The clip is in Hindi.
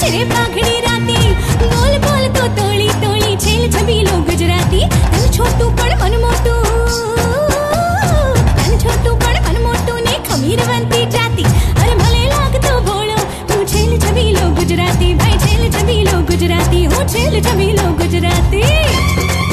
रे पाघड़ी राती बोल बोल तो तोली तोली छेल छबीलो गुजराती तन छोटू पण मन मोटू तन छोटू पण मन मोटू ने खमीरवंती जाती अरे भले लाग तो बोलो तू छेल छबीलो गुजराती भाई छेल छबीलो गुजराती हो छेल छबीलो गुजराती